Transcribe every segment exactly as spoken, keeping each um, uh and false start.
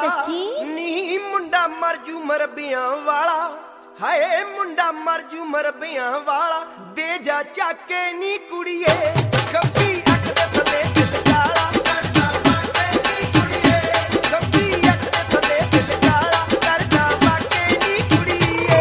सच्ची नी मुंडा मरजू मरबियां वाला हाय मुंडा मरजू मरबियां वाला दे जा चाके नी कुड़िए कभी अख दे थले दिल काला करदा बाके नी कुड़िए कभी अख दे थले दिल काला करदा बाके नी कुड़िए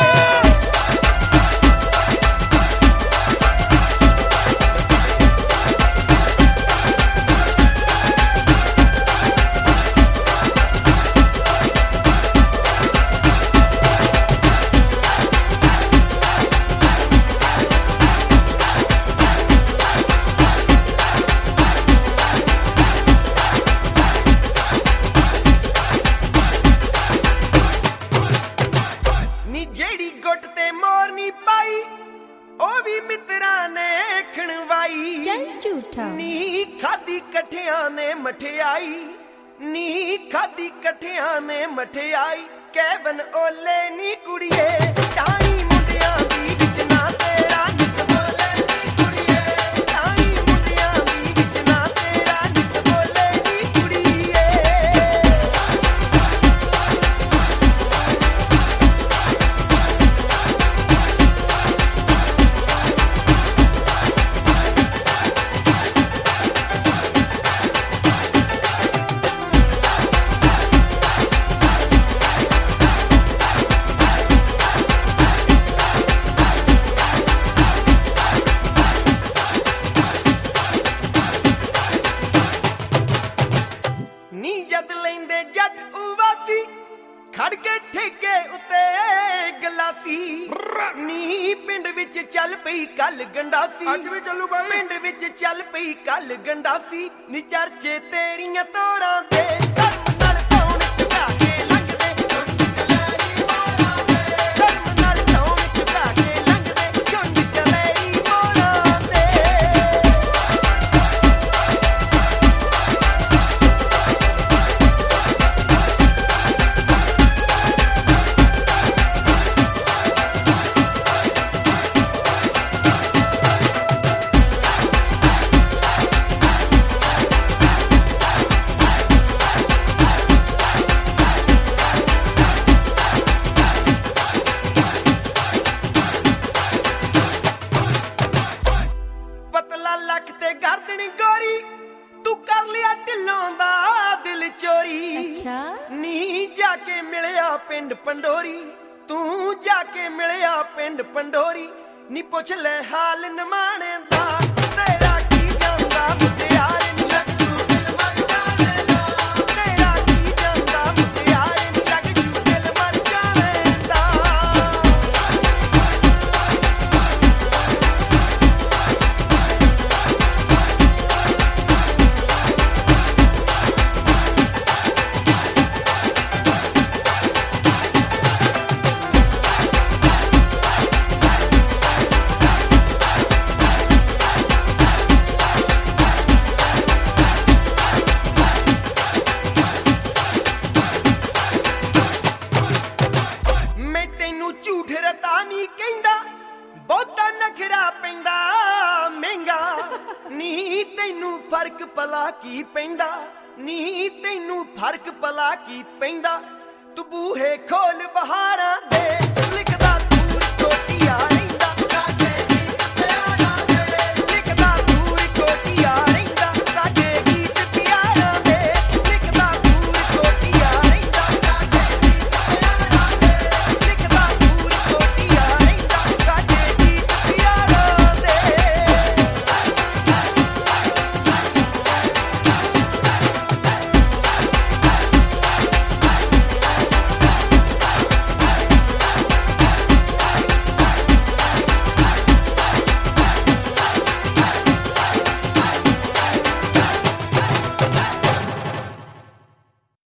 जेड़ी गुट ते मोरनी पाई ओ भी मित्रां ने खणवाई चल झूठा नी खादी कठियां ने मठियाई नी खादी कठियां ने मठियाई कैवन ओले नी कुड़िए टाई मुंडियां दी विच ना तेरा नित बोले नी कुड़िए टाई मुंडियां दी विच ना तेरा नित बोले नी कुड़िए ਨੀ ਜਦ ਲੈਂਦੇ ਜੱਟ ਉਵਾਸੀ ਖੜ ਕੇ ਠੇਕੇ ਉੱਤੇ ਗਲਾਸੀ ਨੀ ਪਿੰਡ ਵਿੱਚ ਚੱਲ ਪਈ ਕੱਲ ਗੰਡਾਸੀ ਅੱਜ ਵੀ ਚੱਲੂ ਬਾਈ ਪਿੰਡ ਵਿੱਚ ਚੱਲ ਪਈ ਕੱਲ ਗੰਡਾਸੀ ਨੀ ਚਰਚੇ ਤੇਰੀਆਂ ਤੋਰਾਂ ਤੇ ਧਰਮ ਨਾਲ ਧੌਣ ਚੁਕਾ ਕੇ ਲੰਘਦੇ ਧਰਮ ਨਾਲ ਧੌਣ ਚੁਕਾ ਕੇ ਲੰਘਦੇ ਝੁੰਡ ਚਲੇਰੀ ਮੋਰਾਂ ਤੇ ਪਤਲਾ ਲੱਖ ਤੇ ਗਰਦਨ ਗੋਰੀ ਤੂੰ ਕਰ ਲਿਆ ਢਿੱਲੋਂ ਦਾ ਦਿਲ ਚੋਰੀ अच्छा ਨੀ ਜਾ ਕੇ ਮਿਲਿਆ ਪਿੰਡ ਪੰਡੋਰੀ ਤੂੰ ਜਾ ਕੇ ਮਿਲਿਆ ਪਿੰਡ ਪੰਡੋਰੀ ਨੀ ਪੁੱਛ ਲੈ ਹਾਲ ਨਿਮਾਣੇ ਦਾ ਤੇਰਾ ਕੀ ਜਾਂਦਾ ਮੁਟਿਆਰੇ ਨੀ ਲੱਗ ਜੂ ਦਿਲ ਮਰ ਜਾਣੇ ਦਾ ਤੇਰਾ ਕੀ ਜਾਂਦਾ ਮੁਟਿਆਰੇ ਨੀ ਲੱਗ ਜੂ ਦਿਲ ਮਰ ਜਾਣੇ ਦਾ ਮੈਂ ਤੈਨੂੰ ਝੂਠ ਰਤਾ ਨਹੀਂ ਕਹਿੰਦਾ ਬਹੁਤਾ ਨਖਰਾ ਪੈਂਦਾ ਮਹਿੰਗਾ ਨੀ ਤੈਨੂੰ ਫਰਕ ਭਲਾ ਕੀ ਪੈਂਦਾ ਨੀ ਤੈਨੂੰ ਫਰਕ ਭਲਾ ਕੀ ਪੈਂਦਾ ਤੂੰ ਬੂਹੇ ਖੋਲ ਬਹਾਰਾਂ ਦੇ ਲਿਖਦਾ ਤੂੰ ਛੋਟੀਆਂ